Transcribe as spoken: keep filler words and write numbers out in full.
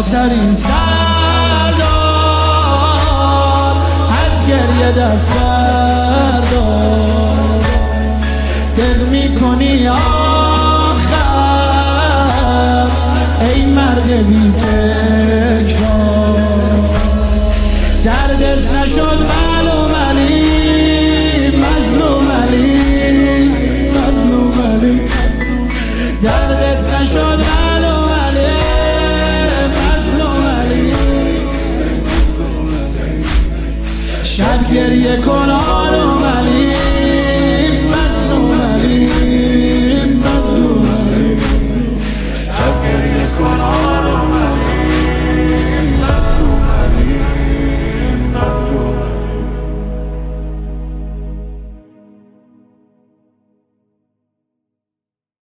رهاترین سردار، از گریه دست بردار. دل میکنی آخر ای مرد بی تکرار، دردت نشد معلوم علی، مظلوم علی، مظلوم علی، دردت نشد معلوم علی، مظلوم علی. شب گریه کن